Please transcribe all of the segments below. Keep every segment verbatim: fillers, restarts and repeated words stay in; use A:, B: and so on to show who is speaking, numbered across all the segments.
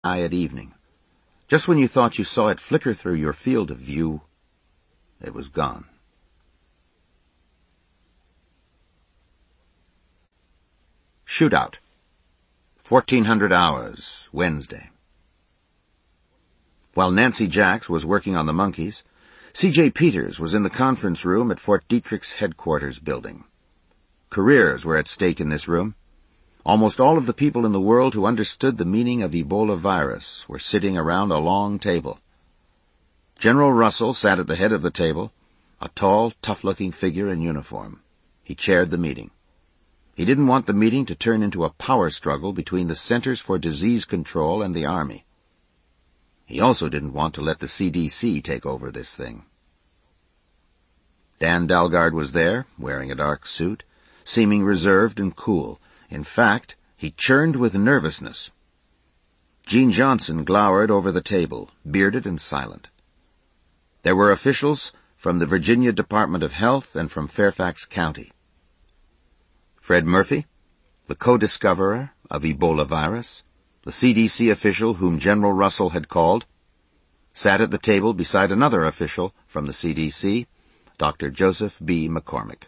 A: at evening. Just when you thought you saw it flicker through your field of view, it was gone. Shootout. fourteen hundred hours, Wednesday. While Nancy Jacks was working on the monkeys, C J Peters was in the conference room at Fort Detrick's headquarters building. Careers were at stake in this room. Almost all of the people in the world who understood the meaning of Ebola virus were sitting around a long table. General Russell sat at the head of the table, a tall, tough-looking figure in uniform. He chaired the meeting. He didn't want the meeting to turn into a power struggle between the Centers for Disease Control and the Army. He also didn't want to let the C D C take over this thing. Dan Dalgard was there, wearing a dark suit, seeming reserved and cool. In fact, he churned with nervousness. Gene Johnson glowered over the table, bearded and silent. There were officials from the Virginia Department of Health and from Fairfax County. Fred Murphy, the co-discoverer of Ebola virus, the C D C official whom General Russell had called, sat at the table beside another official from the C D C, Doctor Joseph B. McCormick.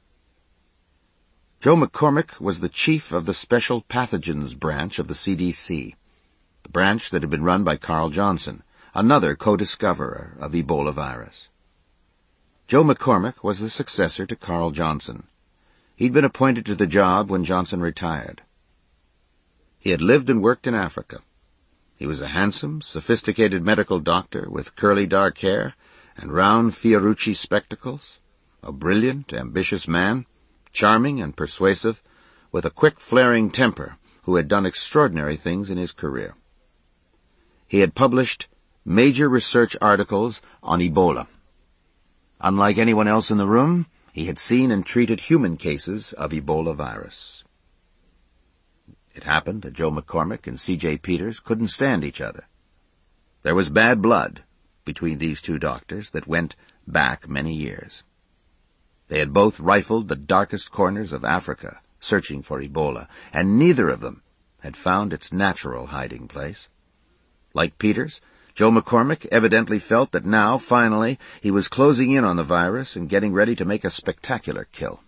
A: Joe McCormick was the chief of the Special Pathogens branch of the C D C, the branch that had been run by Carl Johnson, another co-discoverer of Ebola virus. Joe McCormick was the successor to Carl Johnson. He'd been appointed to the job when Johnson retired. He had lived and worked in Africa. He was a handsome, sophisticated medical doctor with curly dark hair and round Fiorucci spectacles, a brilliant, ambitious man, charming and persuasive, with a quick, flaring temper, who had done extraordinary things in his career. He had published major research articles on Ebola. Unlike anyone else in the room, he had seen and treated human cases of Ebola virus. It happened that Joe McCormick and C J Peters couldn't stand each other. There was bad blood between these two doctors that went back many years. They had both rifled the darkest corners of Africa, searching for Ebola, and neither of them had found its natural hiding place. Like Peters, Joe McCormick evidently felt that now, finally, he was closing in on the virus and getting ready to make a spectacular kill.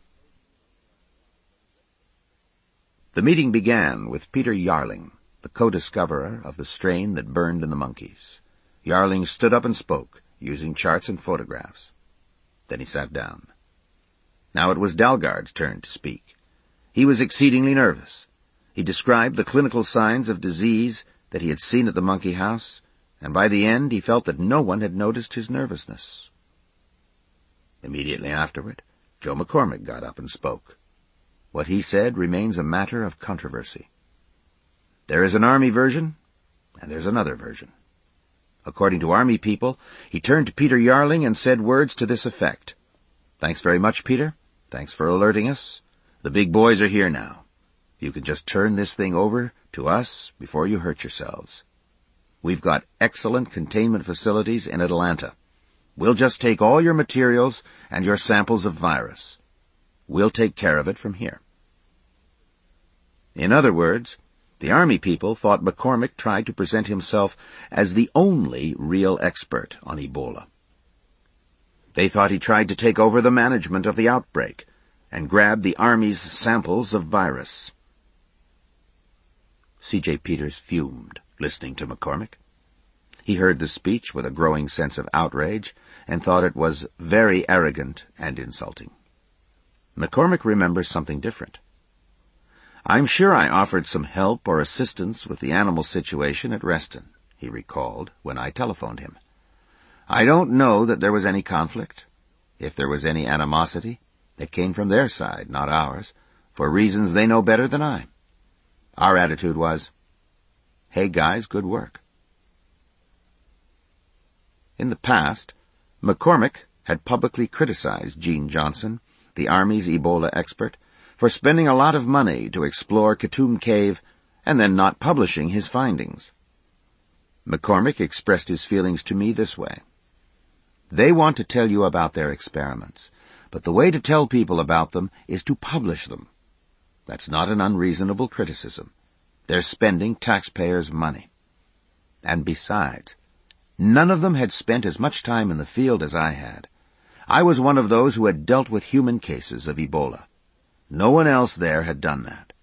A: The meeting began with Peter Yarling, the co-discoverer of the strain that burned in the monkeys. Yarling stood up and spoke, using charts and photographs. Then he sat down. Now it was Dalgard's turn to speak. He was exceedingly nervous. He described the clinical signs of disease that he had seen at the monkey house, and by the end he felt that no one had noticed his nervousness. Immediately afterward, Joe McCormick got up and spoke. What he said remains a matter of controversy. There is an Army version, and there's another version. According to Army people, he turned to Peter Yarling and said words to this effect. "Thanks very much, Peter. Thanks for alerting us. The big boys are here now. You can just turn this thing over to us before you hurt yourselves. We've got excellent containment facilities in Atlanta. We'll just take all your materials and your samples of virus. We'll take care of it from here." In other words, the Army people thought McCormick tried to present himself as the only real expert on Ebola. They thought he tried to take over the management of the outbreak and grab the Army's samples of virus. C J Peters fumed, listening to McCormick. He heard the speech with a growing sense of outrage and thought it was very arrogant and insulting. McCormick remembers something different. "I'm sure I offered some help or assistance with the animal situation at Reston," he recalled when I telephoned him. "I don't know that there was any conflict. If there was any animosity, it came from their side, not ours, for reasons they know better than I. Our attitude was, 'Hey guys, good work.'" In the past, McCormick had publicly criticized Gene Johnson, the Army's Ebola expert, for spending a lot of money to explore Katoom Cave and then not publishing his findings. McCormick expressed his feelings to me this way. "They want to tell you about their experiments, but the way to tell people about them is to publish them. That's not an unreasonable criticism. They're spending taxpayers' money. And besides, none of them had spent as much time in the field as I had. I was one of those who had dealt with human cases of Ebola. No one else there had done that.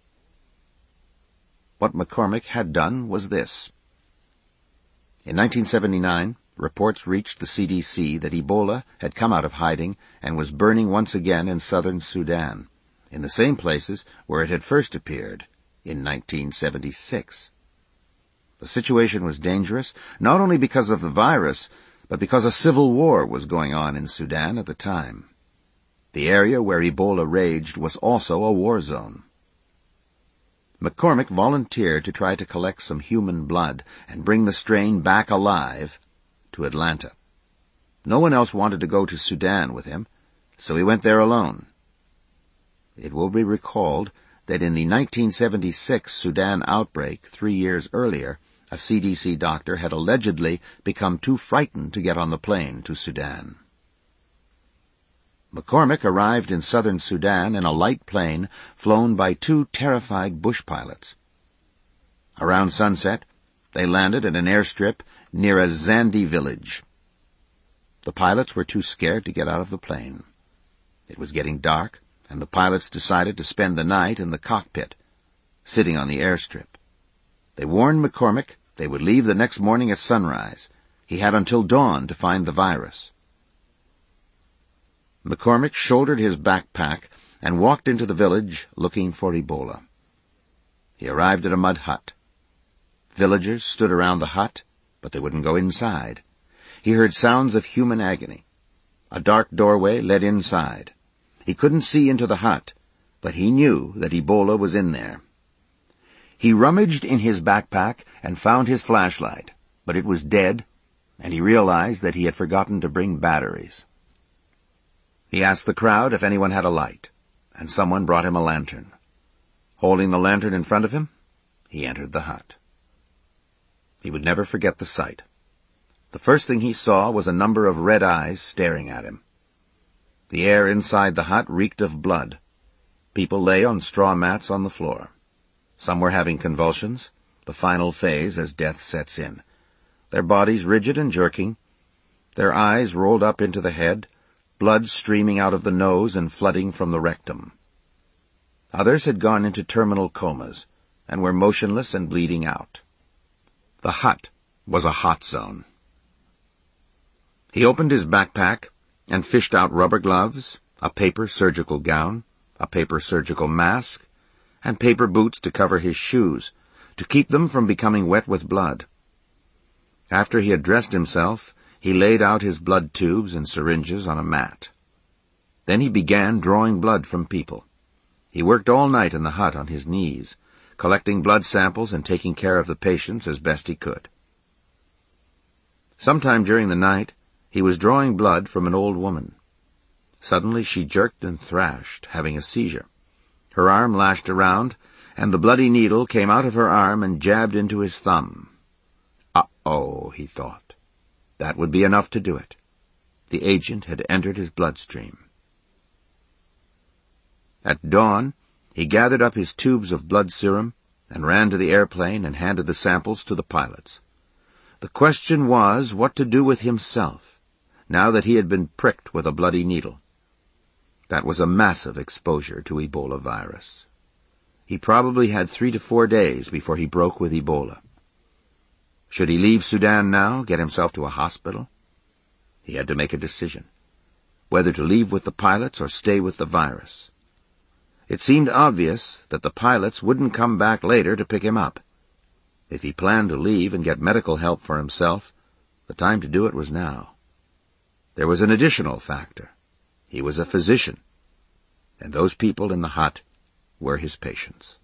A: What McCormick had done was this. In nineteen seventy-nine, reports reached the C D C that Ebola had come out of hiding and was burning once again in southern Sudan, in the same places where it had first appeared in nineteen seventy-six. The situation was dangerous, not only because of the virus, but because a civil war was going on in Sudan at the time. The area where Ebola raged was also a war zone. McCormick volunteered to try to collect some human blood and bring the strain back alive to Atlanta. No one else wanted to go to Sudan with him, so he went there alone. It will be recalled that in the nineteen seventy-six Sudan outbreak, three years earlier, a C D C doctor had allegedly become too frightened to get on the plane to Sudan. McCormick arrived in southern Sudan in a light plane flown by two terrified bush pilots. Around sunset, they landed at an airstrip near a Zandi village. The pilots were too scared to get out of the plane. It was getting dark, and the pilots decided to spend the night in the cockpit, sitting on the airstrip. They warned McCormick they would leave the next morning at sunrise. He had until dawn to find the virus. McCormick shouldered his backpack and walked into the village looking for Ebola. He arrived at a mud hut. Villagers stood around the hut, but they wouldn't go inside. He heard sounds of human agony. A dark doorway led inside. He couldn't see into the hut, but he knew that Ebola was in there. He rummaged in his backpack and found his flashlight, but it was dead, and he realized that he had forgotten to bring batteries. He asked the crowd if anyone had a light, and someone brought him a lantern. Holding the lantern in front of him, he entered the hut. He would never forget the sight. The first thing he saw was a number of red eyes staring at him. The air inside the hut reeked of blood. People lay on straw mats on the floor. Some were having convulsions, the final phase as death sets in. Their bodies rigid and jerking, their eyes rolled up into the head, blood streaming out of the nose and flooding from the rectum. Others had gone into terminal comas and were motionless and bleeding out. The hut was a hot zone. He opened his backpack and fished out rubber gloves, a paper surgical gown, a paper surgical mask, and paper boots to cover his shoes, to keep them from becoming wet with blood. After he had dressed himself, he laid out his blood tubes and syringes on a mat. Then he began drawing blood from people. He worked all night in the hut on his knees, collecting blood samples and taking care of the patients as best he could. Sometime during the night, he was drawing blood from an old woman. Suddenly she jerked and thrashed, having a seizure. Her arm lashed around, and the bloody needle came out of her arm and jabbed into his thumb. Uh-oh, he thought. That would be enough to do it. The agent had entered his bloodstream. At dawn, he gathered up his tubes of blood serum and ran to the airplane and handed the samples to the pilots. The question was what to do with himself, now that he had been pricked with a bloody needle. That was a massive exposure to Ebola virus. He probably had three to four days before he broke with Ebola. Should he leave Sudan now, get himself to a hospital? He had to make a decision, whether to leave with the pilots or stay with the virus. It seemed obvious that the pilots wouldn't come back later to pick him up. If he planned to leave and get medical help for himself, the time to do it was now. There was an additional factor. He was a physician, and those people in the hut were his patients.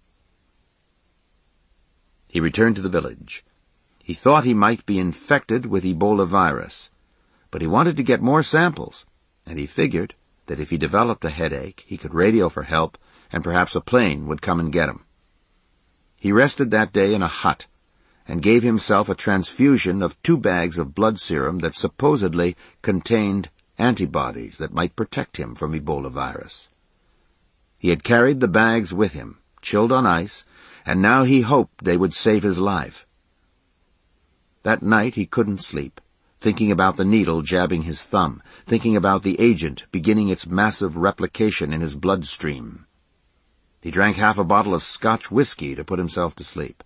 A: He returned to the village. He thought he might be infected with Ebola virus, but he wanted to get more samples, and he figured that if he developed a headache, he could radio for help, and perhaps a plane would come and get him. He rested that day in a hut and gave himself a transfusion of two bags of blood serum that supposedly contained antibodies that might protect him from Ebola virus. He had carried the bags with him, chilled on ice, and now he hoped they would save his life. That night he couldn't sleep, thinking about the needle jabbing his thumb, thinking about the agent beginning its massive replication in his bloodstream. He drank half a bottle of Scotch whiskey to put himself to sleep.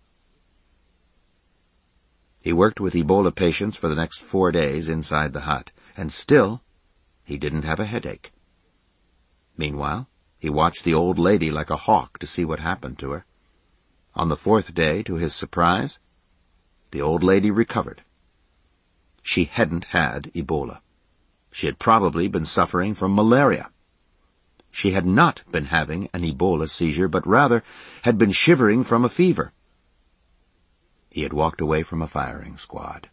A: He worked with Ebola patients for the next four days inside the hut, and still he didn't have a headache. Meanwhile, he watched the old lady like a hawk to see what happened to her. On the fourth day, to his surprise, the old lady recovered. She hadn't had Ebola. She had probably been suffering from malaria. She had not been having an Ebola seizure, but rather had been shivering from a fever. He had walked away from a firing squad.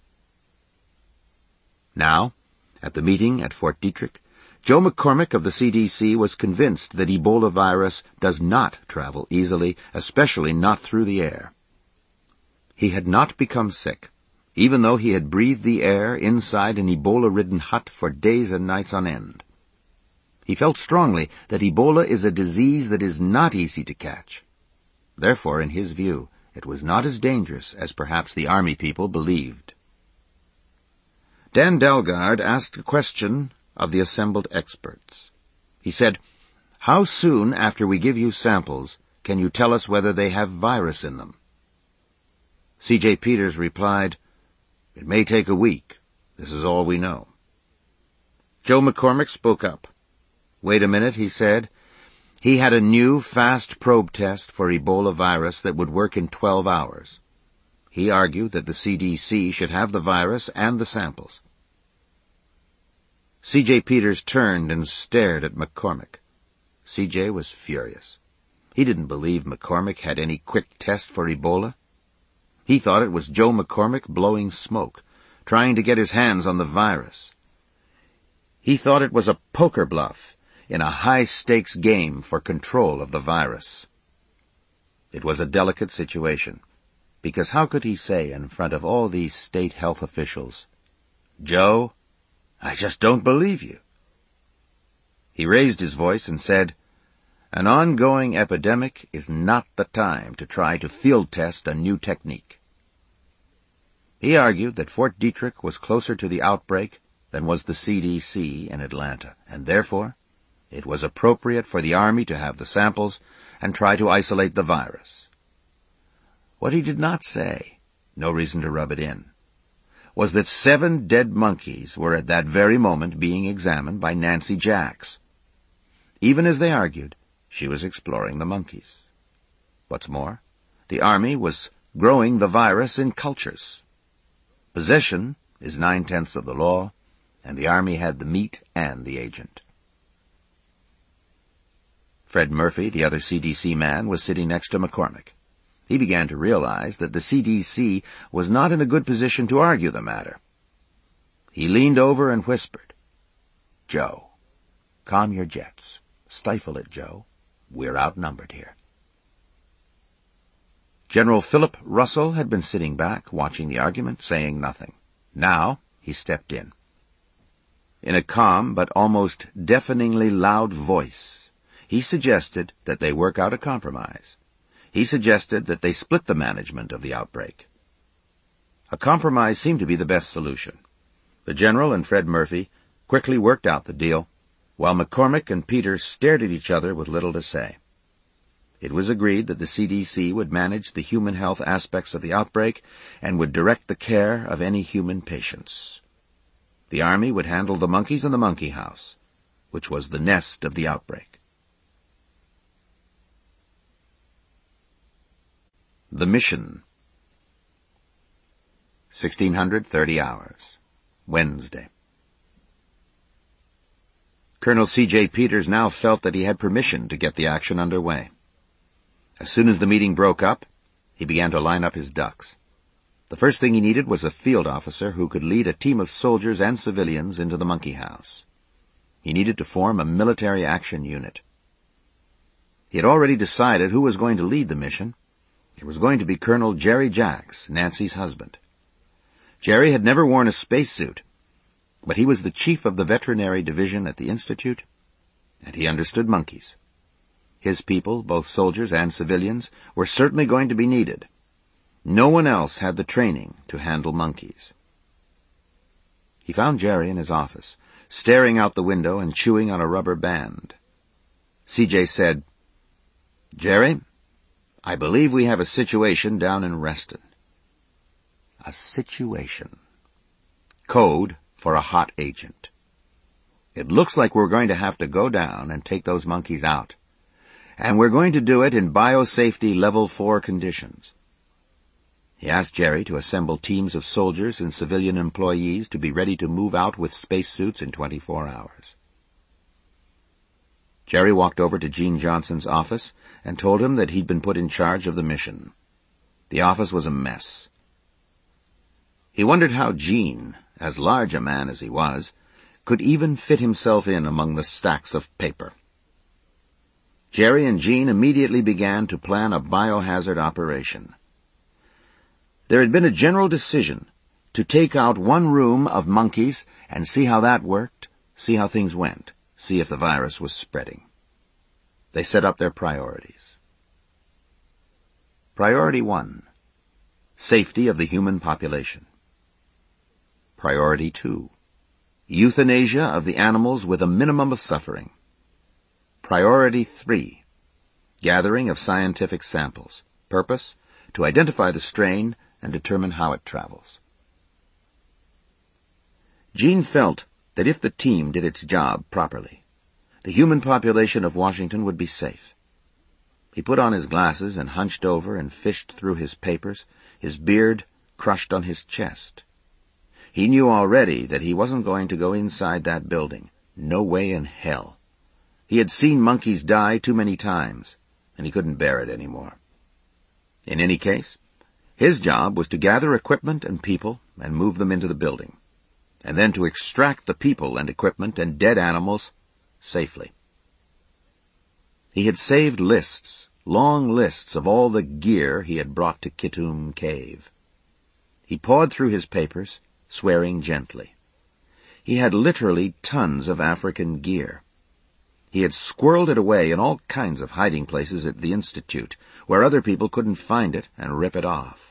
A: Now, at the meeting at Fort Detrick, Joe McCormick of the C D C was convinced that Ebola virus does not travel easily, especially not through the air. He had not become sick, even though he had breathed the air inside an Ebola-ridden hut for days and nights on end. He felt strongly that Ebola is a disease that is not easy to catch. Therefore, in his view, it was not as dangerous as perhaps the Army people believed. Dan Dalgard asked a question of the assembled experts. He said, "How soon after we give you samples can you tell us whether they have virus in them?" C J Peters replied, "It may take a week. This is all we know." Joe McCormick spoke up. "Wait a minute," he said. He had a new fast probe test for Ebola virus that would work in twelve hours. He argued that the C D C should have the virus and the samples. C J Peters turned and stared at McCormick. C J was furious. He didn't believe McCormick had any quick test for Ebola. He thought it was Joe McCormick blowing smoke, trying to get his hands on the virus. He thought it was a poker bluff in a high-stakes game for control of the virus. It was a delicate situation, because how could he say in front of all these state health officials, "Joe, I just don't believe you"? He raised his voice and said, "An ongoing epidemic is not the time to try to field test a new technique." He argued that Fort Detrick was closer to the outbreak than was the C D C in Atlanta, and therefore it was appropriate for the Army to have the samples and try to isolate the virus. What he did not say, no reason to rub it in, was that seven dead monkeys were at that very moment being examined by Nancy Jacks. Even as they argued, she was exploring the monkeys. What's more, the Army was growing the virus in cultures. Possession is nine-tenths of the law, and the Army had the meat and the agent. Fred Murphy, the other C D C man, was sitting next to McCormick. He began to realize that the C D C was not in a good position to argue the matter. He leaned over and whispered, "Joe, calm your jets. Stifle it, Joe. We're outnumbered here." General Philip Russell had been sitting back, watching the argument, saying nothing. Now he stepped in. In a calm but almost deafeningly loud voice, he suggested that they work out a compromise. He suggested that they split the management of the outbreak. A compromise seemed to be the best solution. The General and Fred Murphy quickly worked out the deal, while McCormick and Peters stared at each other with little to say. It was agreed that the C D C would manage the human health aspects of the outbreak and would direct the care of any human patients. The Army would handle the monkeys in the monkey house, which was the nest of the outbreak. The Mission. sixteen hundred thirty hours. Wednesday. Colonel C J Peters now felt that he had permission to get the action underway. As soon as the meeting broke up, he began to line up his ducks. The first thing he needed was a field officer who could lead a team of soldiers and civilians into the monkey house. He needed to form a military action unit. He had already decided who was going to lead the mission. It was going to be Colonel Jerry Jacks, Nancy's husband. Jerry had never worn a spacesuit, but he was the chief of the veterinary division at the Institute, and he understood monkeys. His people, both soldiers and civilians, were certainly going to be needed. No one else had the training to handle monkeys. He found Jerry in his office, staring out the window and chewing on a rubber band. C J said, "Jerry, I believe we have a situation down in Reston." A situation. Code for a hot agent. It looks like we're going to have to go down and take those monkeys out. And we're going to do it in biosafety level four conditions. He asked Jerry to assemble teams of soldiers and civilian employees to be ready to move out with spacesuits in twenty-four hours. Jerry walked over to Gene Johnson's office and told him that he'd been put in charge of the mission. The office was a mess. He wondered how Gene, as large a man as he was, could even fit himself in among the stacks of paper. Jerry and Gene immediately began to plan a biohazard operation. There had been a general decision to take out one room of monkeys and see how that worked, see how things went, see if the virus was spreading. They set up their priorities. Priority one, safety of the human population. Priority two, euthanasia of the animals with a minimum of suffering. Priority three, gathering of scientific samples. Purpose, to identify the strain and determine how it travels. Gene felt that if the team did its job properly, the human population of Washington would be safe. He put on his glasses and hunched over and fished through his papers, his beard crushed on his chest. He knew already that he wasn't going to go inside that building. No way in hell. He had seen monkeys die too many times, and he couldn't bear it anymore. In any case, his job was to gather equipment and people and move them into the building, and then to extract the people and equipment and dead animals safely. He had saved lists, long lists of all the gear he had brought to Kitoom Cave. He pawed through his papers, swearing gently. He had literally tons of African gear. He had squirreled it away in all kinds of hiding places at the Institute, where other people couldn't find it and rip it off.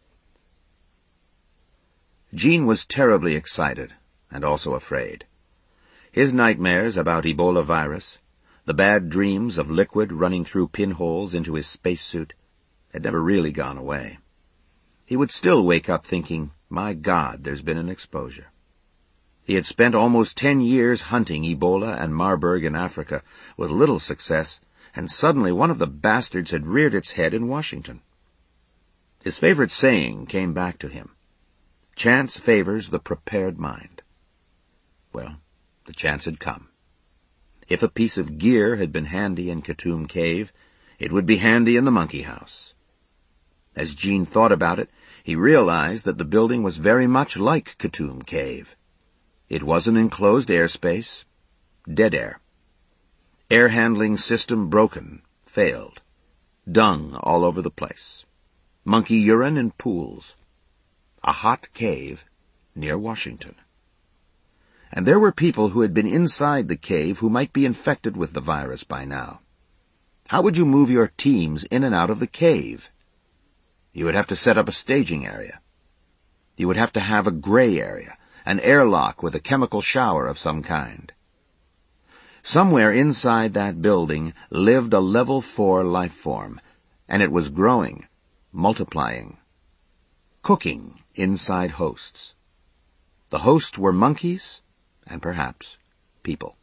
A: Gene was terribly excited and also afraid. His nightmares about Ebola virus, the bad dreams of liquid running through pinholes into his spacesuit, had never really gone away. He would still wake up thinking, my God, there's been an exposure. He had spent almost ten years hunting Ebola and Marburg in Africa with little success, and suddenly one of the bastards had reared its head in Washington. His favorite saying came back to him. Chance favors the prepared mind. Well, the chance had come. If a piece of gear had been handy in Kitoom Cave, it would be handy in the monkey house. As Gene thought about it, he realized that the building was very much like Kitoom Cave. It was an enclosed airspace, dead air. Air handling system broken, failed. Dung all over the place. Monkey urine in pools. A hot cave near Washington. And there were people who had been inside the cave who might be infected with the virus by now. How would you move your teams in and out of the cave? You would have to set up a staging area. You would have to have a gray area, an airlock with a chemical shower of some kind. Somewhere inside that building lived a level four life form, and it was growing, multiplying, cooking inside hosts. The hosts were monkeys and perhaps people.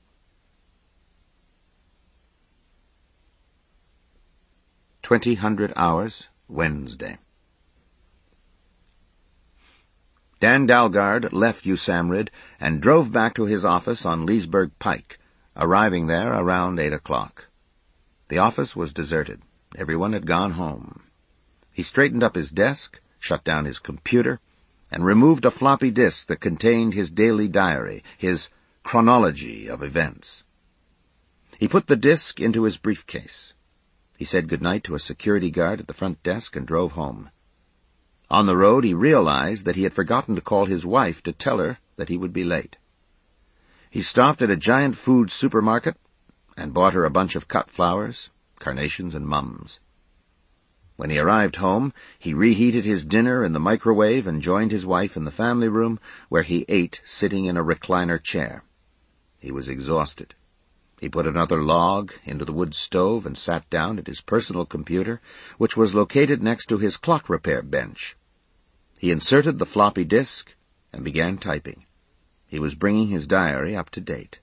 A: Twenty hundred hours, Wednesday. Dan Dalgard left USAMRIID and drove back to his office on Leesburg Pike, arriving there around eight o'clock. The office was deserted. Everyone had gone home. He straightened up his desk, shut down his computer, and removed a floppy disk that contained his daily diary, his chronology of events. He put the disk into his briefcase. He said goodnight to a security guard at the front desk and drove home. On the road, he realized that he had forgotten to call his wife to tell her that he would be late. He stopped at a giant food supermarket and bought her a bunch of cut flowers, carnations, and mums. When he arrived home, he reheated his dinner in the microwave and joined his wife in the family room, where he ate sitting in a recliner chair. He was exhausted. He put another log into the wood stove and sat down at his personal computer, which was located next to his clock repair bench. He inserted the floppy disk and began typing. He was bringing his diary up to date.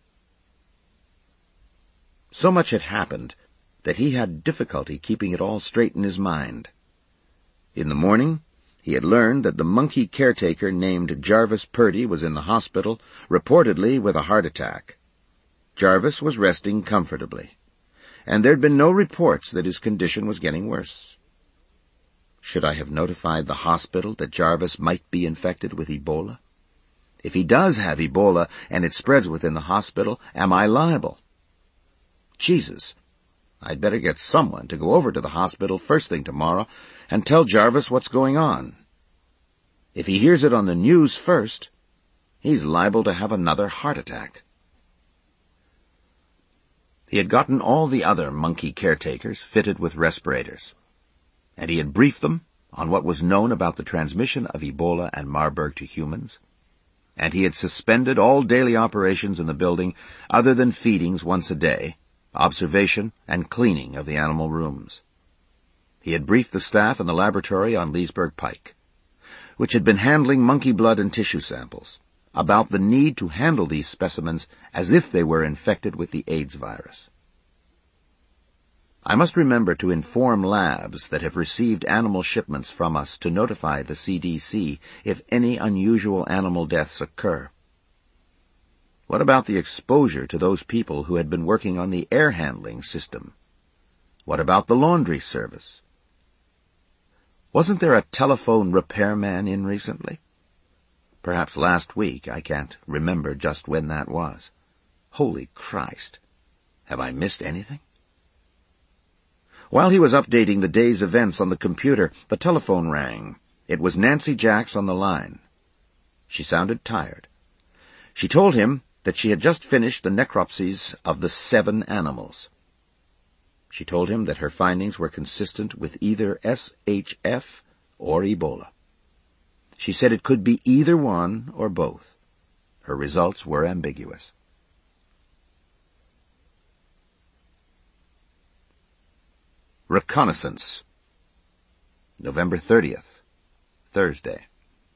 A: So much had happened that he had difficulty keeping it all straight in his mind. In the morning, he had learned that the monkey caretaker named Jarvis Purdy was in the hospital, reportedly with a heart attack. Jarvis was resting comfortably, and there'd been no reports that his condition was getting worse. Should I have notified the hospital that Jarvis might be infected with Ebola? If he does have Ebola and it spreads within the hospital, am I liable? Jesus, I'd better get someone to go over to the hospital first thing tomorrow and tell Jarvis what's going on. If he hears it on the news first, he's liable to have another heart attack. He had gotten all the other monkey caretakers fitted with respirators, and he had briefed them on what was known about the transmission of Ebola and Marburg to humans, and he had suspended all daily operations in the building other than feedings once a day, observation, and cleaning of the animal rooms. He had briefed the staff in the laboratory on Leesburg Pike, which had been handling monkey blood and tissue samples, about the need to handle these specimens as if they were infected with the AIDS virus. I must remember to inform labs that have received animal shipments from us to notify the C D C if any unusual animal deaths occur. What about the exposure to those people who had been working on the air handling system? What about the laundry service? Wasn't there a telephone repairman in recently? Perhaps last week. I can't remember just when that was. Holy Christ! Have I missed anything? While he was updating the day's events on the computer, the telephone rang. It was Nancy Jacks on the line. She sounded tired. She told him that she had just finished the necropsies of the seven animals. She told him that her findings were consistent with either S H F or Ebola. She said it could be either one or both. Her results were ambiguous. Reconnaissance. November thirtieth, Thursday.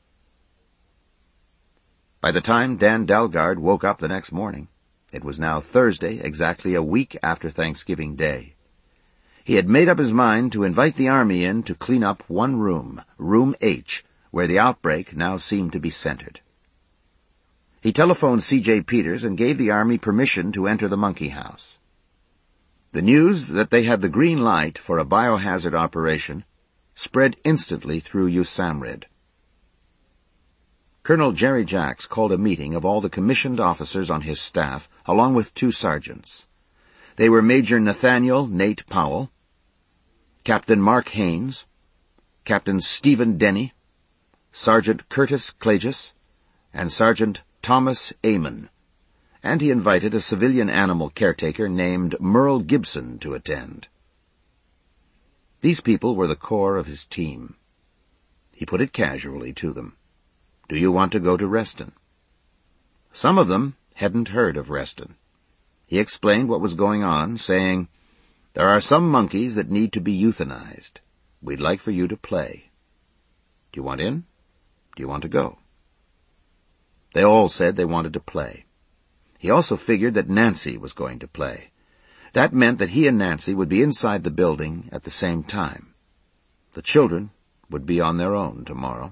A: By the time Dan Dalgard woke up the next morning, it was now Thursday, exactly a week after Thanksgiving Day. He had made up his mind to invite the Army in to clean up one room, Room H, where the outbreak now seemed to be centered. He telephoned C J Peters and gave the Army permission to enter the monkey house. The news that they had the green light for a biohazard operation spread instantly through USAMRIID. Colonel Jerry Jacks called a meeting of all the commissioned officers on his staff, along with two sergeants. They were Major Nathaniel Nate Powell, Captain Mark Haynes, Captain Stephen Denny, Sergeant Curtis Clagis, and Sergeant Thomas Amon, and he invited a civilian animal caretaker named Merle Gibson to attend. These people were the core of his team. He put it casually to them. Do you want to go to Reston? Some of them hadn't heard of Reston. He explained what was going on, saying, There are some monkeys that need to be euthanized. We'd like for you to play. Do you want in? Do you want to go? They all said they wanted to play. He also figured that Nancy was going to play. That meant that he and Nancy would be inside the building at the same time. The children would be on their own tomorrow.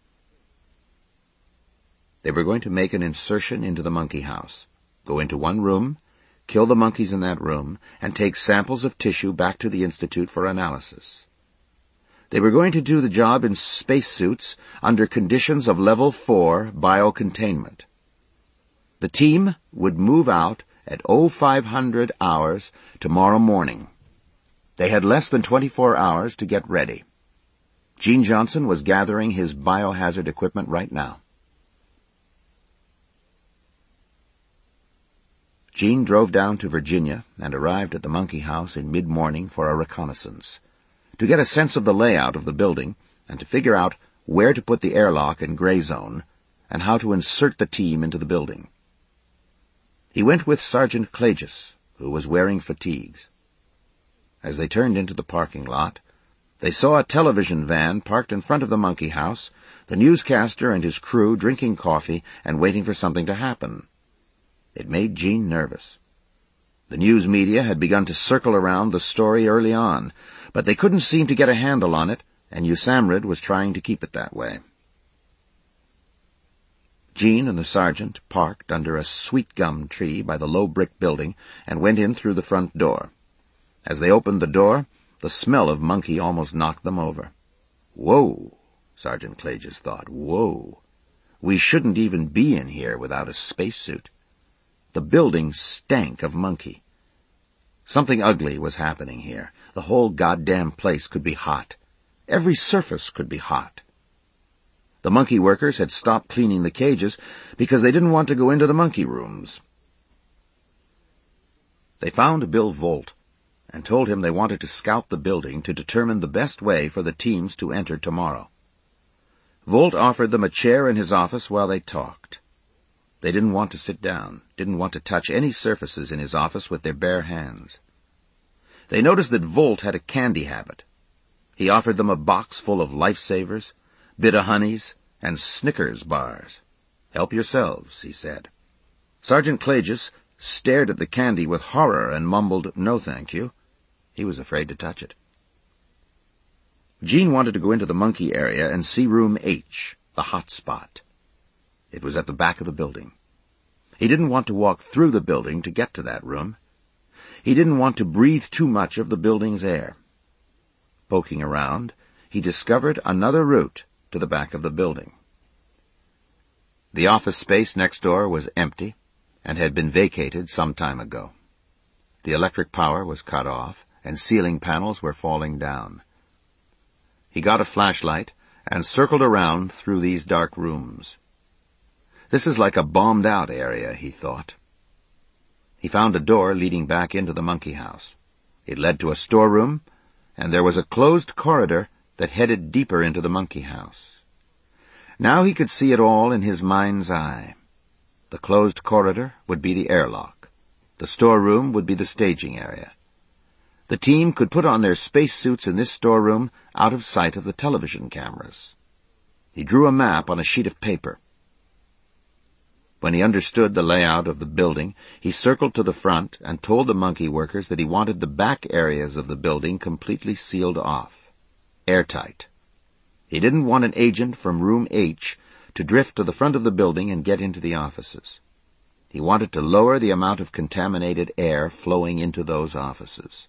A: They were going to make an insertion into the monkey house, go into one room, kill the monkeys in that room, and take samples of tissue back to the Institute for analysis. They were going to do the job in spacesuits under conditions of level four biocontainment. The team would move out at oh five hundred hours tomorrow morning. They had less than twenty-four hours to get ready. Gene Johnson was gathering his biohazard equipment right now. Gene drove down to Virginia and arrived at the monkey house in mid-morning for a reconnaissance. to get a sense of the layout of the building and to figure out where to put the airlock and gray zone and how to insert the team into the building. He went with Sergeant Klages, who was wearing fatigues. As they turned into the parking lot, they saw a television van parked in front of the monkey house, the newscaster and his crew drinking coffee and waiting for something to happen. It made Jean nervous. The news media had begun to circle around the story early on, but they couldn't seem to get a handle on it, and USAMRIID was trying to keep it that way. Jean and the sergeant parked under a sweet gum tree by the low brick building and went in through the front door. As they opened the door, the smell of monkey almost knocked them over. Whoa, Sergeant Klages thought, whoa. We shouldn't even be in here without a spacesuit. The building stank of monkey. Something ugly was happening here. The whole goddamn place could be hot. Every surface could be hot. The monkey workers had stopped cleaning the cages because they didn't want to go into the monkey rooms. They found Bill Volt and told him they wanted to scout the building to determine the best way for the teams to enter tomorrow. Volt offered them a chair in his office while they talked. They didn't want to sit down, didn't want to touch any surfaces in his office with their bare hands. They noticed that Volt had a candy habit. He offered them a box full of Lifesavers, Bit-O-Honeys, and Snickers bars. Help yourselves, he said. Sergeant Klages stared at the candy with horror and mumbled, no thank you. He was afraid to touch it. Jean wanted to go into the monkey area and see room H, the hot spot. It was at the back of the building. He didn't want to walk through the building to get to that room. He didn't want to breathe too much of the building's air. Poking around, he discovered another route to the back of the building. The office space next door was empty and had been vacated some time ago. The electric power was cut off, and ceiling panels were falling down. He got a flashlight and circled around through these dark rooms. This is like a bombed-out area, he thought. He found a door leading back into the monkey house. It led to a storeroom, and there was a closed corridor that headed deeper into the monkey house. Now he could see it all in his mind's eye. The closed corridor would be the airlock. The storeroom would be the staging area. The team could put on their spacesuits in this storeroom out of sight of the television cameras. He drew a map on a sheet of paper. When he understood the layout of the building, he circled to the front and told the monkey workers that he wanted the back areas of the building completely sealed off, airtight. He didn't want an agent from room H to drift to the front of the building and get into the offices. He wanted to lower the amount of contaminated air flowing into those offices.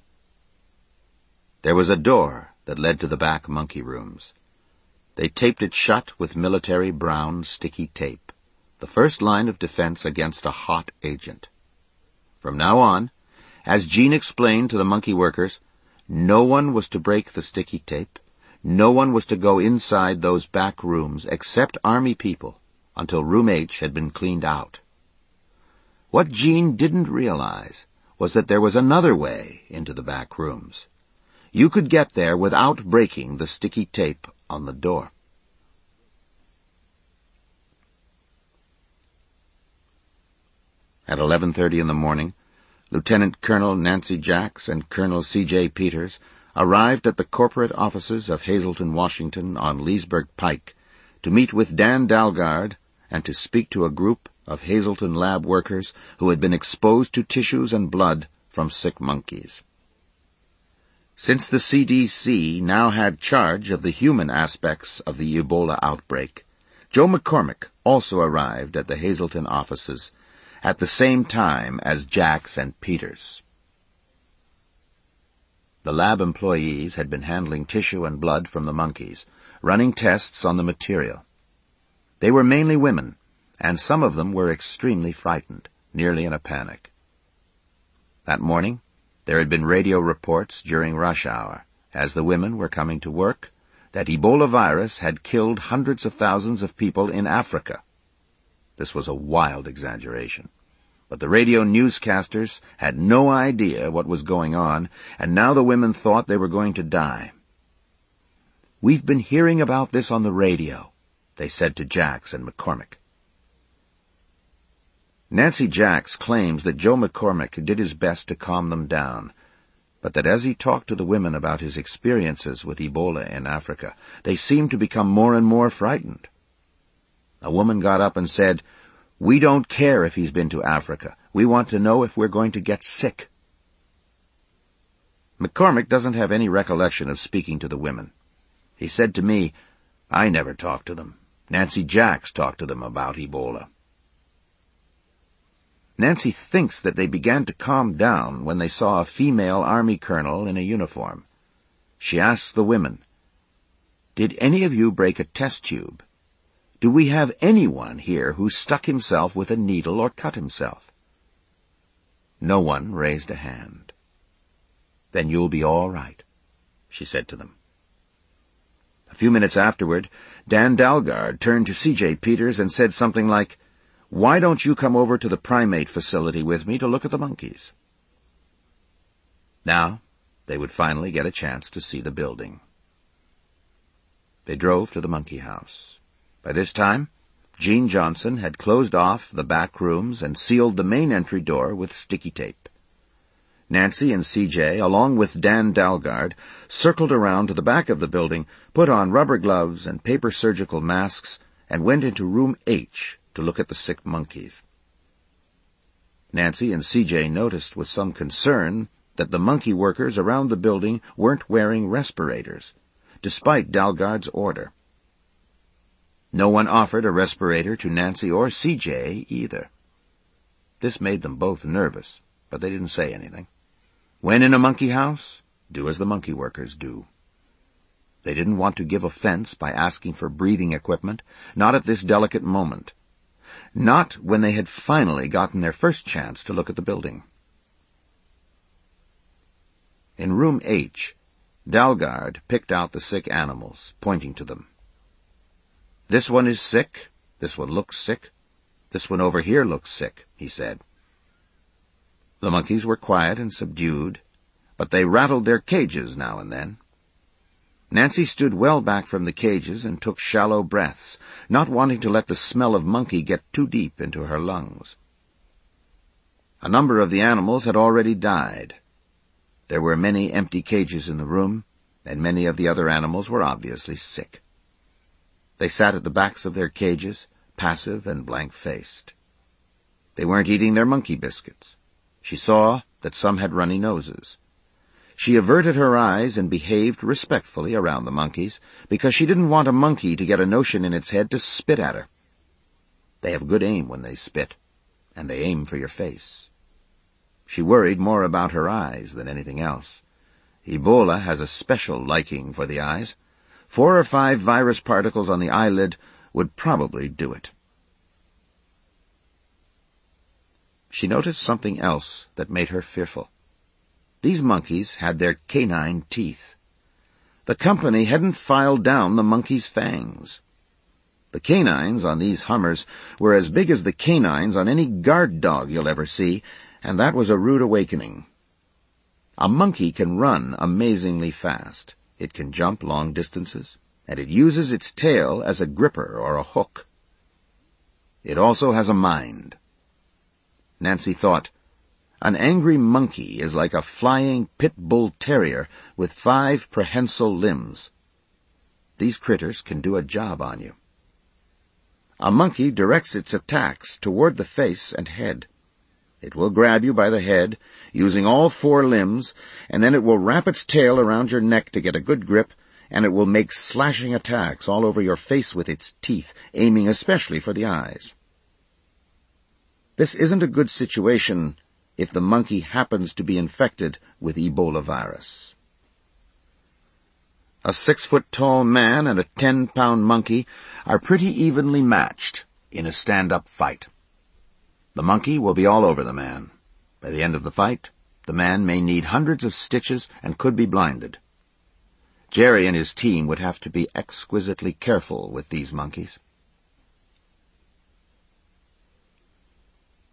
A: There was a door that led to the back monkey rooms. They taped it shut with military brown sticky tape, the first line of defense against a hot agent. From now on, as Jean explained to the monkey workers, no one was to break the sticky tape, no one was to go inside those back rooms except Army people until room H had been cleaned out. What Jean didn't realize was that there was another way into the back rooms. You could get there without breaking the sticky tape on the door. At eleven thirty in the morning, Lieutenant Colonel Nancy Jacks and Colonel C J Peters arrived at the corporate offices of Hazleton, Washington on Leesburg Pike to meet with Dan Dalgard and to speak to a group of Hazleton lab workers who had been exposed to tissues and blood from sick monkeys. Since the C D C now had charge of the human aspects of the Ebola outbreak, Joe McCormick also arrived at the Hazleton offices at the same time as Jacks and Peters. The lab employees had been handling tissue and blood from the monkeys, running tests on the material. They were mainly women, and some of them were extremely frightened, nearly in a panic. That morning, there had been radio reports during rush hour, as the women were coming to work, that Ebola virus had killed hundreds of thousands of people in Africa. This was a wild exaggeration. But the radio newscasters had no idea what was going on, and now the women thought they were going to die. "We've been hearing about this on the radio," they said to Jacks and McCormick. Nancy Jacks claims that Joe McCormick did his best to calm them down, but that as he talked to the women about his experiences with Ebola in Africa, they seemed to become more and more frightened. A woman got up and said, "We don't care if he's been to Africa. We want to know if we're going to get sick." McCormick doesn't have any recollection of speaking to the women. He said to me, "I never talked to them. Nancy Jacks talked to them about Ebola." Nancy thinks that they began to calm down when they saw a female army colonel in a uniform. She asked the women, "Did any of you break a test tube? Do we have anyone here who stuck himself with a needle or cut himself?" No one raised a hand. "Then you'll be all right," she said to them. A few minutes afterward, Dan Dalgard turned to C J Peters and said something like, "Why don't you come over to the primate facility with me to look at the monkeys?" Now, they would finally get a chance to see the building. They drove to the monkey house. By this time, Gene Johnson had closed off the back rooms and sealed the main entry door with sticky tape. Nancy and C J, along with Dan Dalgard, circled around to the back of the building, put on rubber gloves and paper surgical masks, and went into room H to look at the sick monkeys. Nancy and C J noticed with some concern that the monkey workers around the building weren't wearing respirators, despite Dalgard's order. No one offered a respirator to Nancy or C J either. This made them both nervous, but they didn't say anything. When in a monkey house, do as the monkey workers do. They didn't want to give offense by asking for breathing equipment, not at this delicate moment. Not when they had finally gotten their first chance to look at the building. In room H, Dalgard picked out the sick animals, pointing to them. "This one is sick, this one looks sick, this one over here looks sick," he said. The monkeys were quiet and subdued, but they rattled their cages now and then. Nancy stood well back from the cages and took shallow breaths, not wanting to let the smell of monkey get too deep into her lungs. A number of the animals had already died. There were many empty cages in the room, and many of the other animals were obviously sick. They sat at the backs of their cages, passive and blank-faced. They weren't eating their monkey biscuits. She saw that some had runny noses. She averted her eyes and behaved respectfully around the monkeys, because she didn't want a monkey to get a notion in its head to spit at her. They have good aim when they spit, and they aim for your face. She worried more about her eyes than anything else. Ebola has a special liking for the eyes. Four or five virus particles on the eyelid would probably do it. She noticed something else that made her fearful. These monkeys had their canine teeth. The company hadn't filed down the monkey's fangs. The canines on these Hummers were as big as the canines on any guard dog you'll ever see, and that was a rude awakening. A monkey can run amazingly fast. It can jump long distances, and it uses its tail as a gripper or a hook. It also has a mind. Nancy thought, an angry monkey is like a flying pit bull terrier with five prehensile limbs. These critters can do a job on you. A monkey directs its attacks toward the face and head. It will grab you by the head, using all four limbs, and then it will wrap its tail around your neck to get a good grip, and it will make slashing attacks all over your face with its teeth, aiming especially for the eyes. This isn't a good situation if the monkey happens to be infected with Ebola virus. A six-foot-tall man and a ten-pound monkey are pretty evenly matched in a stand-up fight. The monkey will be all over the man. By the end of the fight, the man may need hundreds of stitches and could be blinded. Jerry and his team would have to be exquisitely careful with these monkeys.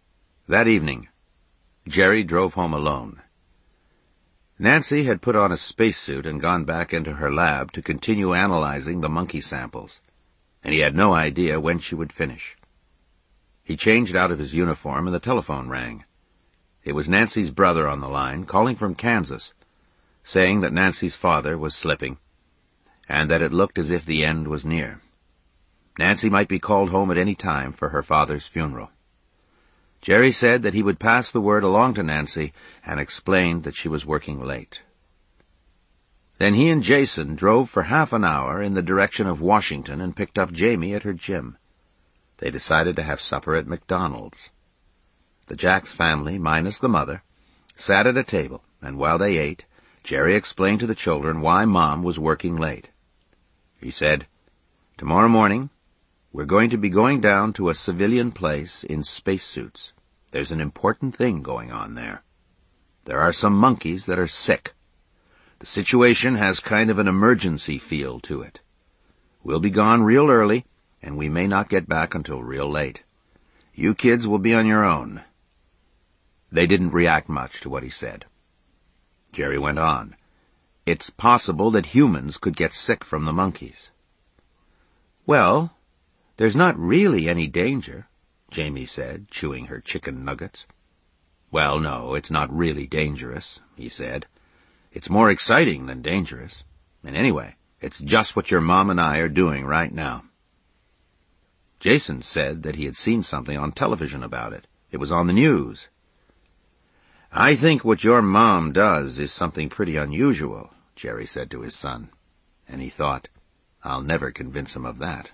A: That evening, Jerry drove home alone. Nancy had put on a spacesuit and gone back into her lab to continue analyzing the monkey samples, and he had no idea when she would finish. He changed out of his uniform and the telephone rang. It was Nancy's brother on the line, calling from Kansas, saying that Nancy's father was slipping, and that it looked as if the end was near. Nancy might be called home at any time for her father's funeral. Jerry said that he would pass the word along to Nancy and explained that she was working late. Then he and Jason drove for half an hour in the direction of Washington and picked up Jamie at her gym. They decided to have supper at McDonald's. The Jacks family, minus the mother, sat at a table, and while they ate, Jerry explained to the children why Mom was working late. He said, "Tomorrow morning, we're going to be going down to a civilian place in spacesuits. There's an important thing going on there. There are some monkeys that are sick. The situation has kind of an emergency feel to it. We'll be gone real early, and we may not get back until real late. You kids will be on your own." They didn't react much to what he said. Jerry went on. "It's possible that humans could get sick from the monkeys." "Well, there's not really any danger," Jamie said, chewing her chicken nuggets. "Well, no, it's not really dangerous," he said. "It's more exciting than dangerous. And anyway, it's just what your mom and I are doing right now." Jason said that he had seen something on television about it. It was on the news. "I think what your mom does is something pretty unusual," Jerry said to his son. And he thought, "I'll never convince him of that."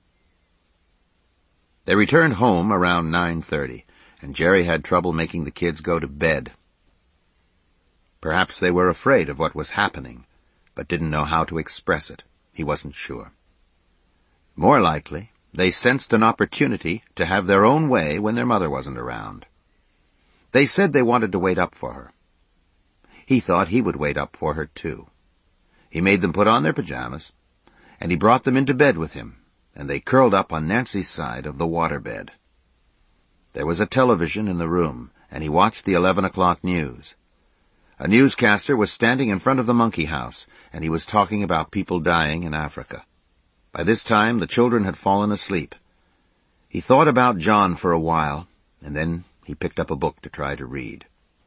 A: They returned home around nine thirty, and Jerry had trouble making the kids go to bed. Perhaps they were afraid of what was happening, but didn't know how to express it. He wasn't sure. More likely, they sensed an opportunity to have their own way when their mother wasn't around. They said they wanted to wait up for her. He thought he would wait up for her, too. He made them put on their pajamas, and he brought them into bed with him, and they curled up on Nancy's side of the waterbed. There was a television in the room, and he watched the eleven o'clock news. A newscaster was standing in front of the monkey house, and he was talking about people dying in Africa. By this time, the children had fallen asleep. He thought about John for a while, and then he picked up a book to try to read.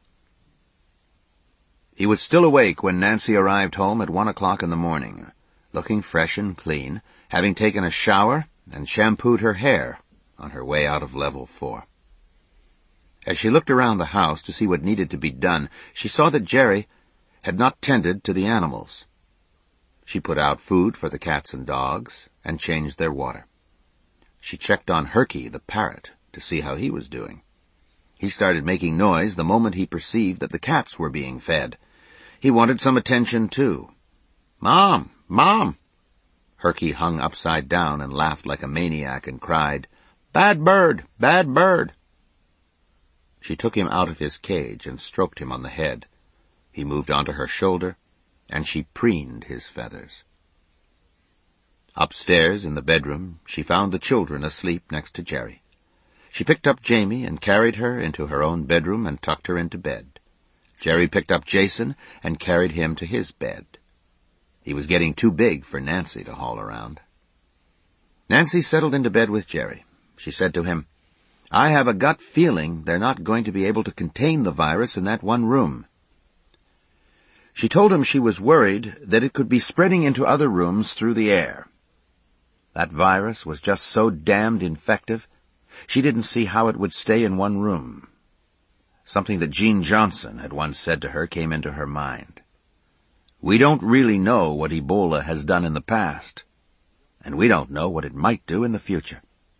A: He was still awake when Nancy arrived home at one o'clock in the morning, looking fresh and clean, having taken a shower and shampooed her hair on her way out of level four. As she looked around the house to see what needed to be done, she saw that Jerry had not tended to the animals. She put out food for the cats and dogs and changed their water. She checked on Herky, the parrot, to see how he was doing. He started making noise the moment he perceived that the cats were being fed. He wanted some attention, too. "Mom! Mom!" Herky hung upside down and laughed like a maniac and cried, "Bad bird! Bad bird!" She took him out of his cage and stroked him on the head. He moved onto her shoulder, and she preened his feathers. Upstairs in the bedroom, she found the children asleep next to Jerry. She picked up Jamie and carried her into her own bedroom and tucked her into bed. Jerry picked up Jason and carried him to his bed. He was getting too big for Nancy to haul around. Nancy settled into bed with Jerry. She said to him, "I have a gut feeling they're not going to be able to contain the virus in that one room." She told him she was worried that it could be spreading into other rooms through the air. That virus was just so damned infective, she didn't see how it would stay in one room. Something that Gene Johnson had once said to her came into her mind. We don't really know what Ebola has done in the past, and we don't know what it might do in the future.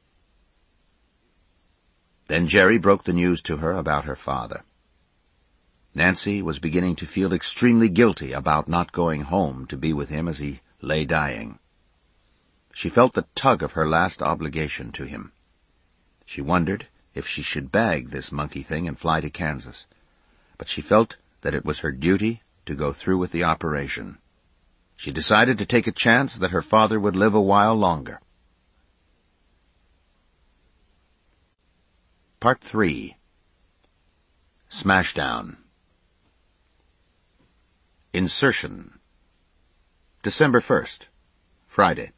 A: Then Jerry broke the news to her about her father. Nancy was beginning to feel extremely guilty about not going home to be with him as he lay dying. She felt the tug of her last obligation to him. She wondered if she should bag this monkey thing and fly to Kansas, but she felt that it was her duty to go through with the operation. She decided to take a chance that her father would live a while longer. Part three. Smashdown. Insertion. December first, Friday.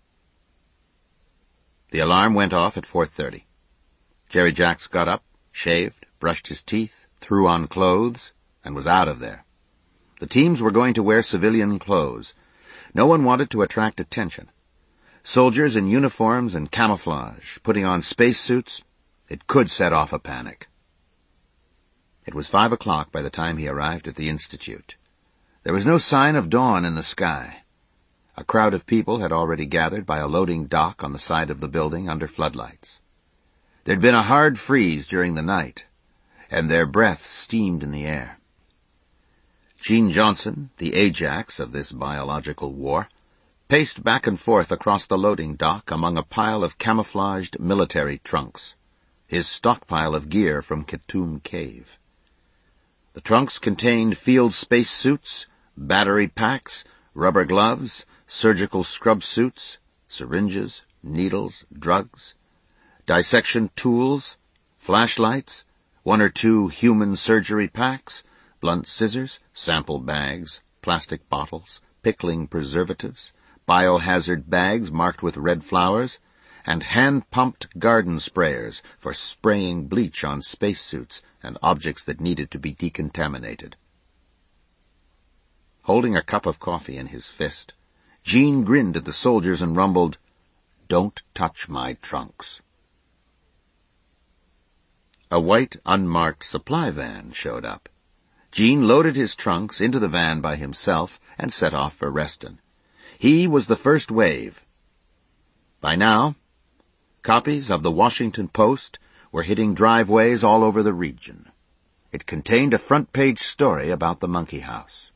A: The alarm went off at four thirty. Jerry Jacks got up, shaved, brushed his teeth, threw on clothes, and was out of there. The teams were going to wear civilian clothes. No one wanted to attract attention. Soldiers in uniforms and camouflage, putting on spacesuits, it could set off a panic. It was five o'clock by the time he arrived at the Institute. There was no sign of dawn in the sky. A crowd of people had already gathered by a loading dock on the side of the building under floodlights. There'd been a hard freeze during the night, and their breath steamed in the air. Gene Johnson, the Ajax of this biological war, paced back and forth across the loading dock among a pile of camouflaged military trunks, his stockpile of gear from Katoom Cave. The trunks contained field space suits, battery packs, rubber gloves, surgical scrub suits, syringes, needles, drugs, dissection tools, flashlights, one or two human surgery packs, blunt scissors, sample bags, plastic bottles, pickling preservatives, biohazard bags marked with red flowers, and hand-pumped garden sprayers for spraying bleach on spacesuits and objects that needed to be decontaminated. Holding a cup of coffee in his fist, Gene grinned at the soldiers and rumbled, "Don't touch my trunks." A white, unmarked supply van showed up. Gene loaded his trunks into the van by himself and set off for Reston. He was the first wave. By now, copies of the Washington Post were hitting driveways all over the region. It contained a front-page story about the monkey house.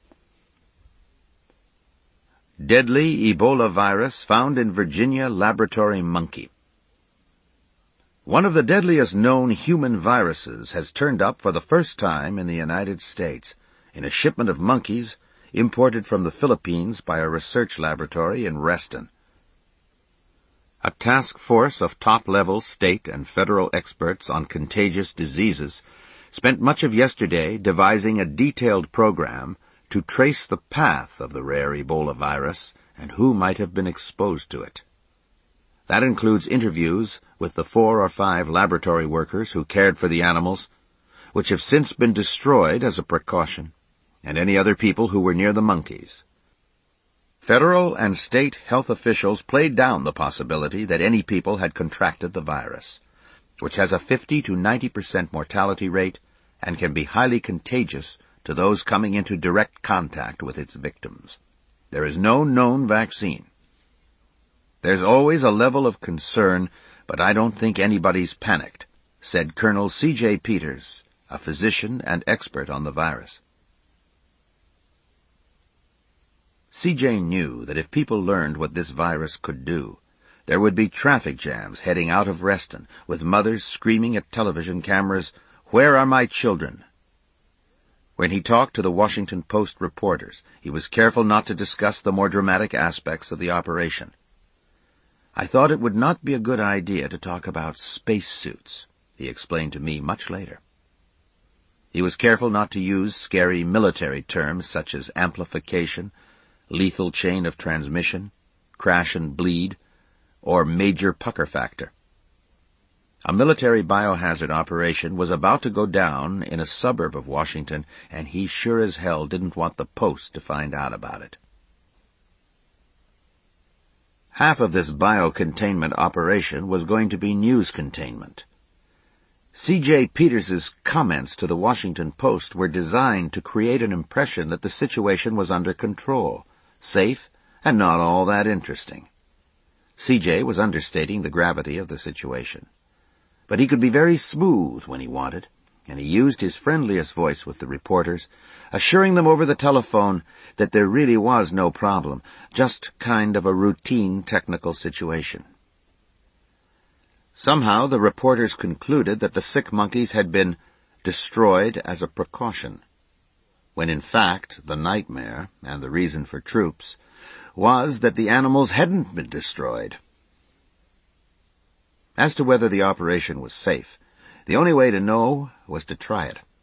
A: Deadly Ebola virus found in Virginia laboratory monkey. One of the deadliest known human viruses has turned up for the first time in the United States in a shipment of monkeys imported from the Philippines by a research laboratory in Reston. A task force of top-level state and federal experts on contagious diseases spent much of yesterday devising a detailed program to trace the path of the rare Ebola virus and who might have been exposed to it. That includes interviews with the four or five laboratory workers who cared for the animals, which have since been destroyed as a precaution, and any other people who were near the monkeys. Federal and state health officials played down the possibility that any people had contracted the virus, which has a fifty to ninety percent mortality rate and can be highly contagious to those coming into direct contact with its victims. There is no known vaccine. There's always a level of concern, but I don't think anybody's panicked, said Colonel C J Peters, a physician and expert on the virus. C J knew that if people learned what this virus could do, there would be traffic jams heading out of Reston, with mothers screaming at television cameras, "Where are my children?" When he talked to the Washington Post reporters, he was careful not to discuss the more dramatic aspects of the operation. "I thought it would not be a good idea to talk about spacesuits," he explained to me much later. He was careful not to use scary military terms such as amplification, lethal chain of transmission, crash and bleed, or major pucker factor. A military biohazard operation was about to go down in a suburb of Washington, and he sure as hell didn't want the Post to find out about it. Half of this biocontainment operation was going to be news containment. C J Peters's comments to the Washington Post were designed to create an impression that the situation was under control, safe, and not all that interesting. C J was understating the gravity of the situation. But he could be very smooth when he wanted, and he used his friendliest voice with the reporters, assuring them over the telephone that there really was no problem, just kind of a routine technical situation. Somehow the reporters concluded that the sick monkeys had been destroyed as a precaution, when in fact the nightmare, and the reason for troops, was that the animals hadn't been destroyed. As to whether the operation was safe, the only way to know was to try it.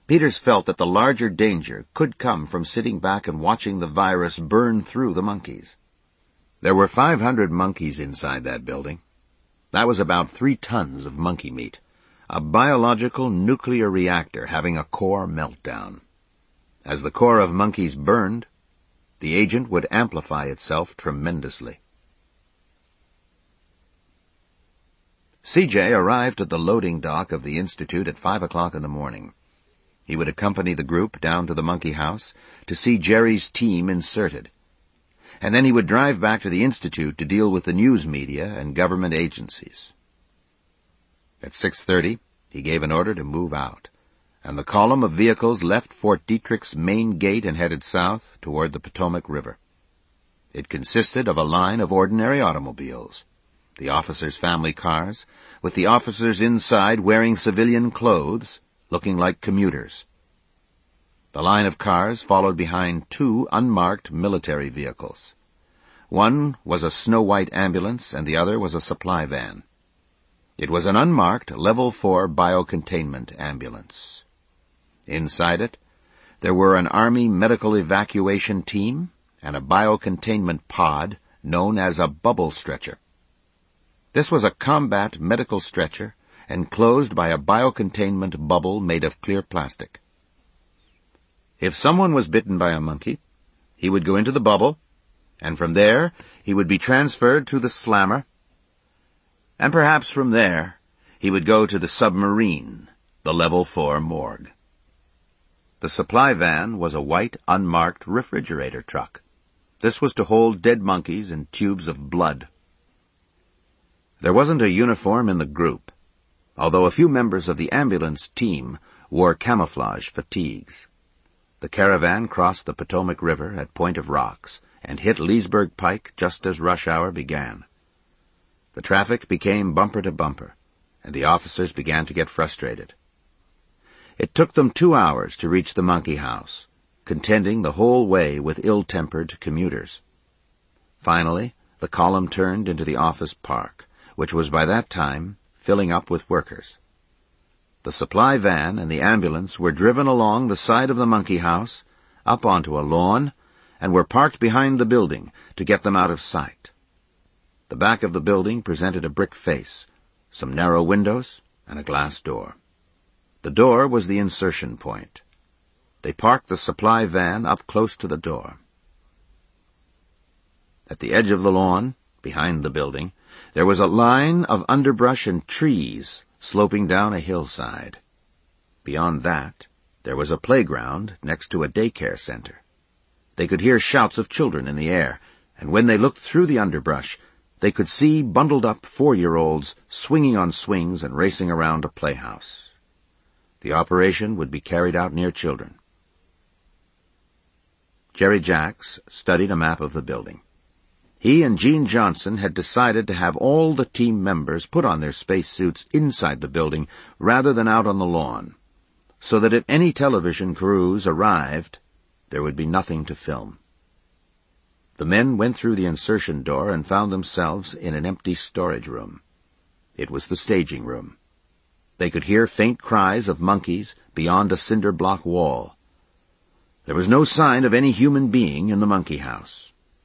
A: Peters felt that the larger danger could come from sitting back and watching the virus burn through the monkeys. There were five hundred monkeys inside that building. That was about three tons of monkey meat, a biological nuclear reactor having a core meltdown. As the core of monkeys burned, the agent would amplify itself tremendously. C J arrived at the loading dock of the Institute at five o'clock in the morning. He would accompany the group down to the monkey house to see Jerry's team inserted, and then he would drive back to the Institute to deal with the news media and government agencies. At six thirty, he gave an order to move out, and the column of vehicles left Fort Detrick's main gate and headed south toward the Potomac River. It consisted of a line of ordinary automobiles, the officers' family cars, with the officers inside wearing civilian clothes, looking like commuters. The line of cars followed behind two unmarked military vehicles. One was a snow-white ambulance and the other was a supply van. It was an unmarked Level four biocontainment ambulance. Inside it, there were an Army medical evacuation team and a biocontainment pod known as a bubble stretcher. This was a combat medical stretcher enclosed by a biocontainment bubble made of clear plastic. If someone was bitten by a monkey, he would go into the bubble, and from there he would be transferred to the slammer, and perhaps from there he would go to the submarine, the Level four morgue. The supply van was a white, unmarked refrigerator truck. This was to hold dead monkeys and tubes of blood. There wasn't a uniform in the group, although a few members of the ambulance team wore camouflage fatigues. The caravan crossed the Potomac River at Point of Rocks and hit Leesburg Pike just as rush hour began. The traffic became bumper to bumper, and the officers began to get frustrated. It took them two hours to reach the monkey house, contending the whole way with ill-tempered commuters. Finally, the column turned into the office park, which was by that time filling up with workers. The supply van and the ambulance were driven along the side of the monkey house, up onto a lawn, and were parked behind the building to get them out of sight. The back of the building presented a brick face, some narrow windows, and a glass door. The door was the insertion point. They parked the supply van up close to the door. At the edge of the lawn, behind the building, there was a line of underbrush and trees sloping down a hillside. Beyond that, there was a playground next to a daycare center. They could hear shouts of children in the air, and when they looked through the underbrush, they could see bundled-up four-year-olds swinging on swings and racing around a playhouse. The operation would be carried out near children. Jerry Jacks studied a map of the building. He and Gene Johnson had decided to have all the team members put on their spacesuits inside the building rather than out on the lawn, so that if any television crews arrived, there would be nothing to film. The men went through the insertion door and found themselves in an empty storage room. It was the staging room. They could hear faint cries of monkeys beyond a cinder block wall. There was no sign of any human being in the monkey house.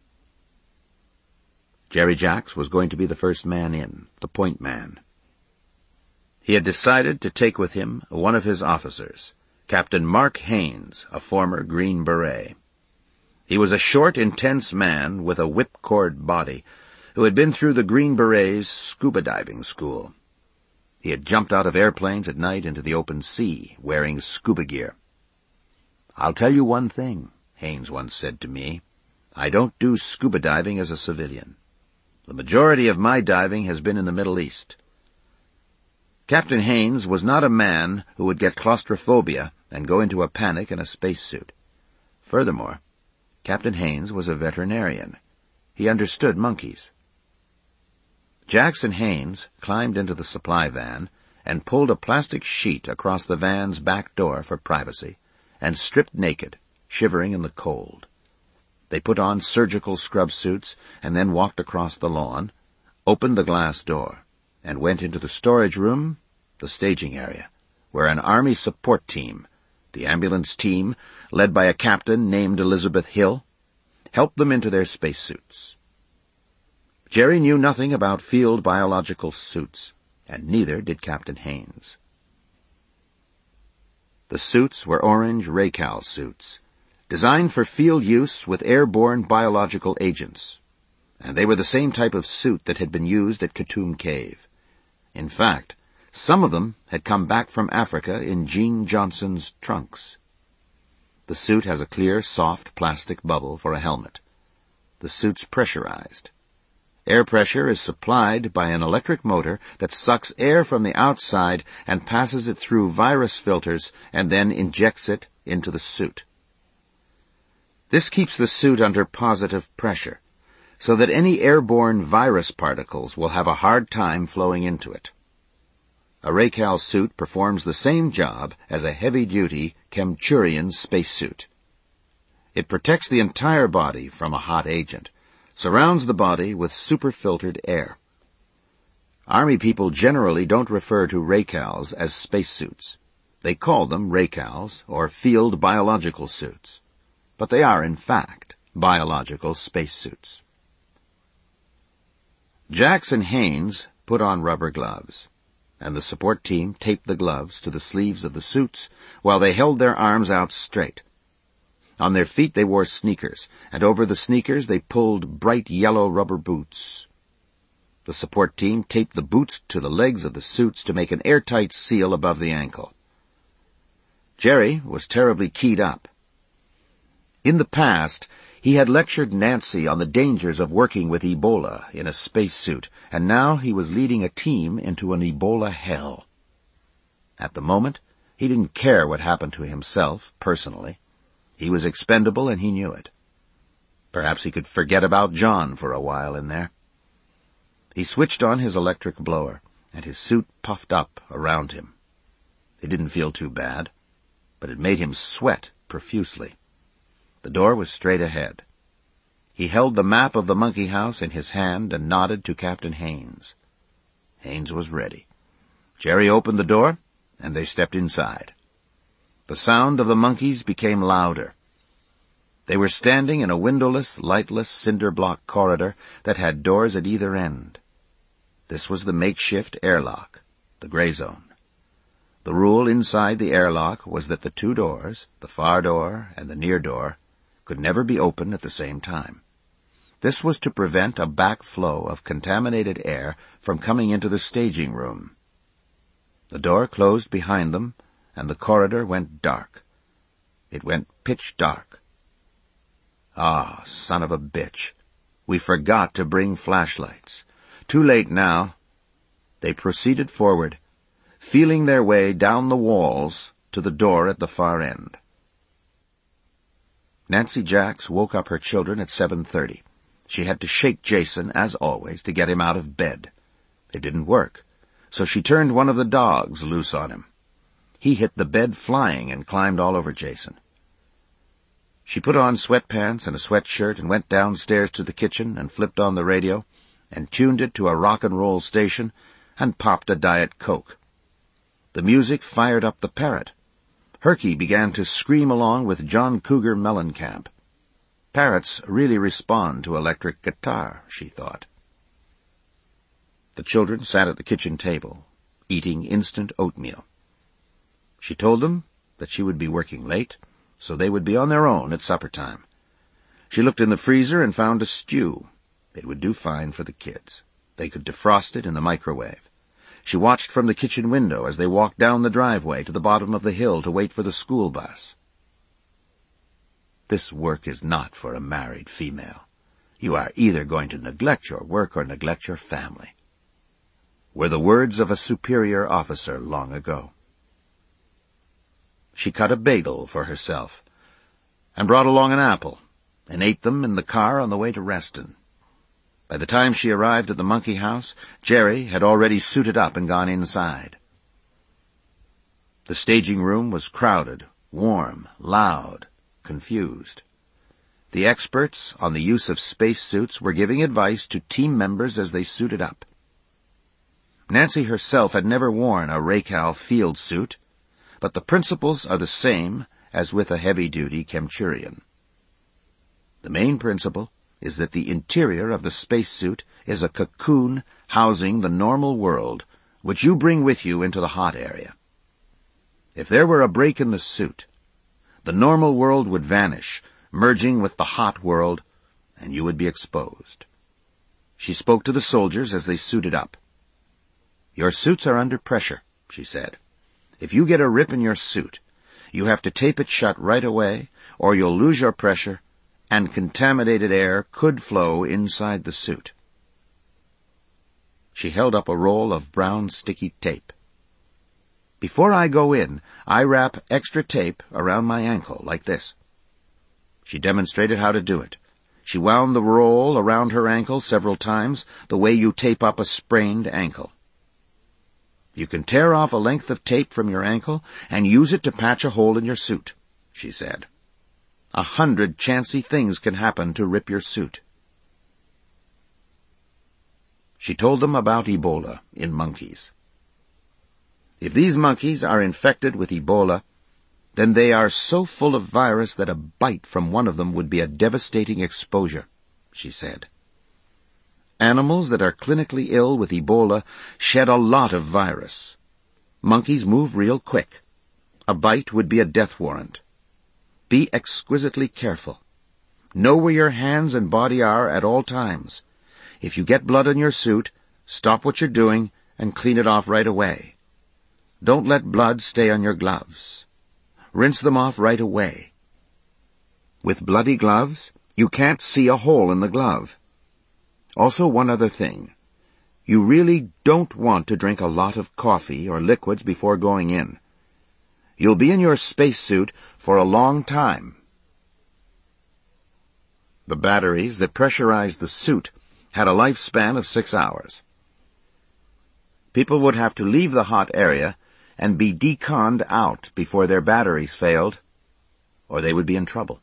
A: Jerry Jacks was going to be the first man in, the point man. He had decided to take with him one of his officers, Captain Mark Haynes, a former Green Beret. He was a short, intense man with a whipcord body who had been through the Green Berets' scuba diving school. He had jumped out of airplanes at night into the open sea, wearing scuba gear. "I'll tell you one thing," Haynes once said to me. "I don't do scuba diving as a civilian. The majority of my diving has been in the Middle East." Captain Haynes was not a man who would get claustrophobia and go into a panic in a spacesuit. Furthermore, Captain Haynes was a veterinarian. He understood monkeys. Jacks and Haynes climbed into the supply van and pulled a plastic sheet across the van's back door for privacy, and stripped naked, shivering in the cold. They put on surgical scrub suits and then walked across the lawn, opened the glass door, and went into the storage room, the staging area, where an Army support team, The ambulance team, led by a captain named Elizabeth Hill, helped them into their spacesuits. Jerry knew nothing about field biological suits, and neither did Captain Haines. The suits were orange Raycal suits, designed for field use with airborne biological agents, and they were the same type of suit that had been used at Katoom Cave. In fact, some of them had come back from Africa in Gene Johnson's trunks. The suit has a clear, soft plastic bubble for a helmet. The suit's pressurized. Air pressure is supplied by an electric motor that sucks air from the outside and passes it through virus filters and then injects it into the suit. This keeps the suit under positive pressure, so that any airborne virus particles will have a hard time flowing into it. A Raycal suit performs the same job as a heavy-duty Chemturian spacesuit. It protects the entire body from a hot agent, surrounds the body with superfiltered air. Army people generally don't refer to Raycals as spacesuits. They call them Raycals or field biological suits, but they are, in fact, biological spacesuits. Jax and Haines put on rubber gloves, and the support team taped the gloves to the sleeves of the suits while they held their arms out straight. On their feet they wore sneakers, and over the sneakers they pulled bright yellow rubber boots. The support team taped the boots to the legs of the suits to make an airtight seal above the ankle. Jerry was terribly keyed up. In the past, he had lectured Nancy on the dangers of working with Ebola in a spacesuit, and now he was leading a team into an Ebola hell. At the moment, he didn't care what happened to himself, personally. He was expendable, and he knew it. Perhaps he could forget about John for a while in there. He switched on his electric blower, and his suit puffed up around him. It didn't feel too bad, but it made him sweat profusely. The door was straight ahead. He held the map of the monkey house in his hand and nodded to Captain Haines. Haines was ready. Jerry opened the door, and they stepped inside. The sound of the monkeys became louder. They were standing in a windowless, lightless cinder-block corridor that had doors at either end. This was the makeshift airlock, the gray zone. The rule inside the airlock was that the two doors, the far door and the near door, could never be opened at the same time. This was to prevent a backflow of contaminated air from coming into the staging room. The door closed behind them, and the corridor went dark. It went pitch dark. Ah, son of a bitch. We forgot to bring flashlights. Too late now. They proceeded forward, feeling their way down the walls to the door at the far end. Nancy Jax woke up her children at seven thirty. She had to shake Jason, as always, to get him out of bed. It didn't work, so she turned one of the dogs loose on him. He hit the bed flying and climbed all over Jason. She put on sweatpants and a sweatshirt and went downstairs to the kitchen and flipped on the radio and tuned it to a rock and roll station and popped a Diet Coke. The music fired up the parrot. Herky began to scream along with John Cougar Mellencamp. Parrots really respond to electric guitar, she thought. The children sat at the kitchen table, eating instant oatmeal. She told them that she would be working late, so they would be on their own at supper time. She looked in the freezer and found a stew. It would do fine for the kids. They could defrost it in the microwave. She watched from the kitchen window as they walked down the driveway to the bottom of the hill to wait for the school bus. This work is not for a married female. You are either going to neglect your work or neglect your family, were the words of a superior officer long ago. She cut a bagel for herself and brought along an apple and ate them in the car on the way to Reston. By the time she arrived at the monkey house, Jerry had already suited up and gone inside. The staging room was crowded, warm, loud, confused. The experts on the use of spacesuits were giving advice to team members as they suited up. Nancy herself had never worn a Raycal field suit, but the principles are the same as with a heavy-duty Chemturian. The main principle is that the interior of the spacesuit is a cocoon housing the normal world, which you bring with you into the hot area. If there were a break in the suit, the normal world would vanish, merging with the hot world, and you would be exposed. She spoke to the soldiers as they suited up. "Your suits are under pressure," she said. "If you get a rip in your suit, you have to tape it shut right away, or you'll lose your pressure, and contaminated air could flow inside the suit." She held up a roll of brown sticky tape. "Before I go in, I wrap extra tape around my ankle, like this." She demonstrated how to do it. She wound the roll around her ankle several times, the way you tape up a sprained ankle. "You can tear off a length of tape from your ankle and use it to patch a hole in your suit," she said. "A hundred chancy things can happen to rip your suit." She told them about Ebola in monkeys. If these monkeys are infected with Ebola, then they are so full of virus that a bite from one of them would be a devastating exposure, she said. Animals that are clinically ill with Ebola shed a lot of virus. Monkeys move real quick. A bite would be a death warrant. Be exquisitely careful. Know where your hands and body are at all times. If you get blood on your suit, stop what you're doing and clean it off right away. Don't let blood stay on your gloves. Rinse them off right away. With bloody gloves, you can't see a hole in the glove. Also, one other thing. You really don't want to drink a lot of coffee or liquids before going in. You'll be in your spacesuit for a long time. The batteries that pressurized the suit had a lifespan of six hours. People would have to leave the hot area and be deconned out before their batteries failed, or they would be in trouble.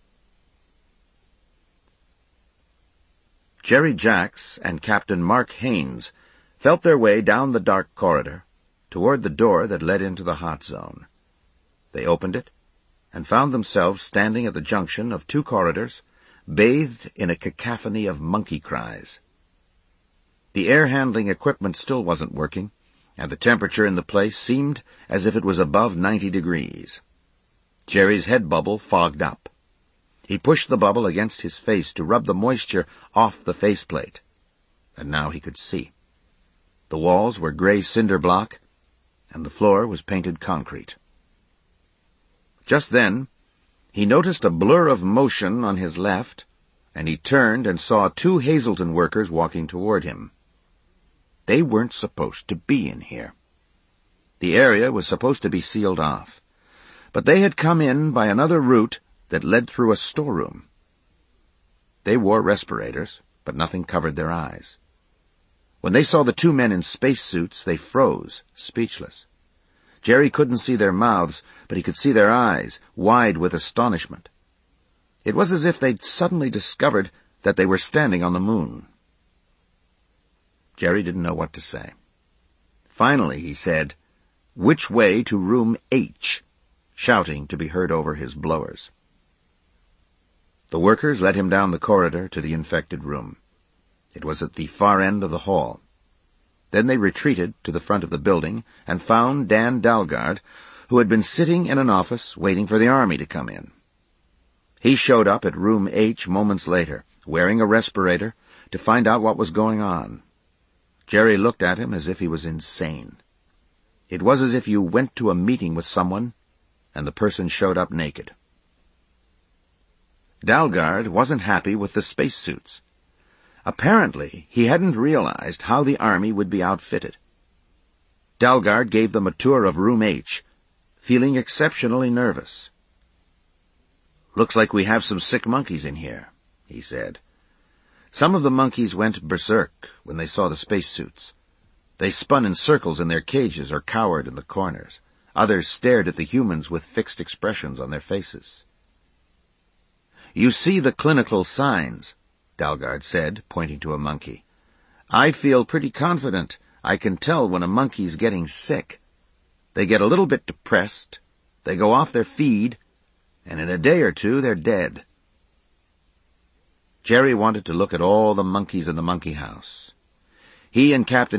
A: Jerry Jacks and Captain Mark Haynes felt their way down the dark corridor toward the door that led into the hot zone. They opened it and found themselves standing at the junction of two corridors, bathed in a cacophony of monkey cries. The air-handling equipment still wasn't working, and the temperature in the place seemed as if it was above ninety degrees. Jerry's head bubble fogged up. He pushed the bubble against his face to rub the moisture off the faceplate, and now he could see. The walls were gray cinder block, and the floor was painted concrete. Just then, he noticed a blur of motion on his left, and he turned and saw two Hazelton workers walking toward him. They weren't supposed to be in here. The area was supposed to be sealed off, but they had come in by another route that led through a storeroom. They wore respirators, but nothing covered their eyes. When they saw the two men in spacesuits, they froze, speechless. Jerry couldn't see their mouths, but he could see their eyes, wide with astonishment. It was as if they'd suddenly discovered that they were standing on the moon. Jerry didn't know what to say. Finally, he said, "Which way to room H?" shouting to be heard over his blowers. The workers led him down the corridor to the infected room. It was at the far end of the hall. Then they retreated to the front of the building and found Dan Dalgard, who had been sitting in an office waiting for the army to come in. He showed up at room H moments later, wearing a respirator, to find out what was going on. Jerry looked at him as if he was insane. It was as if you went to a meeting with someone, and the person showed up naked. Dalgard wasn't happy with the spacesuits. Apparently, he hadn't realized how the army would be outfitted. Dalgard gave them a tour of room H, feeling exceptionally nervous. "Looks like we have some sick monkeys in here," he said. Some of the monkeys went berserk when they saw the spacesuits. They spun in circles in their cages or cowered in the corners. Others stared at the humans with fixed expressions on their faces. "You see the clinical signs," Dalgard said, pointing to a monkey. "I feel pretty confident I can tell when a monkey's getting sick. They get a little bit depressed, they go off their feed, and in a day or two they're dead. Jerry wanted to look at all the monkeys in the monkey house. He and Captain